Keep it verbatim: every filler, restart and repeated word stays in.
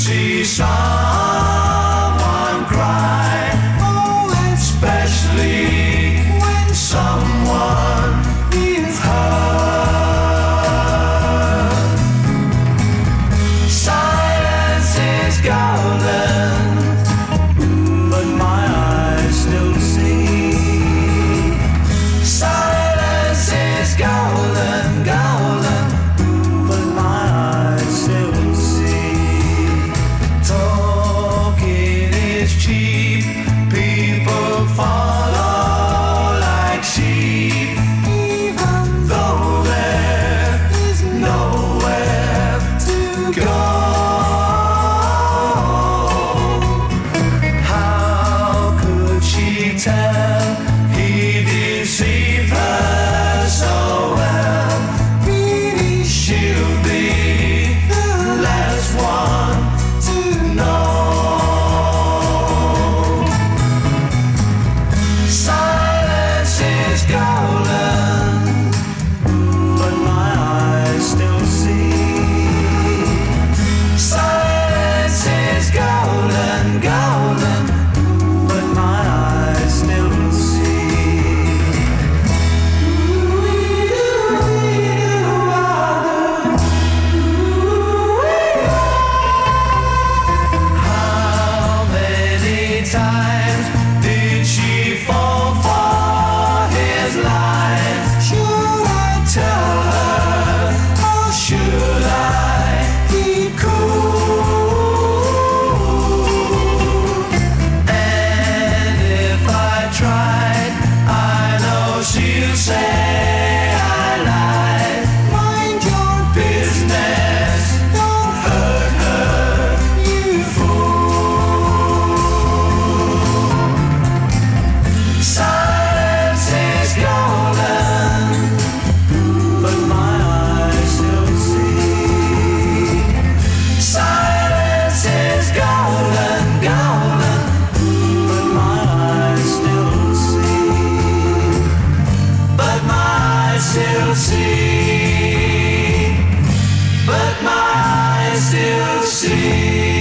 see someone cry, oh, especially when someone is hurt. Silence is golden, but my eyes still see. Silence is golden, golden, but my eyes still see. Talking is cheap, people follow like sheep, even though there is nowhere to go. How could she tell he deceived her so well? Really, she'll be the last one to know. Silence is golden, but my eyes still see. Silence is golden, golden, but my eyes still see. How many times did she fall for his lies? Should I tell her, or should I keep cool? And if I tried, I know she'll say I lied. Mind your business, don't hurt her, you fool. Silence is golden, but my eyes still see. Silence is golden, golden, but my eyes still see. But my eyes still see. But my eyes still see.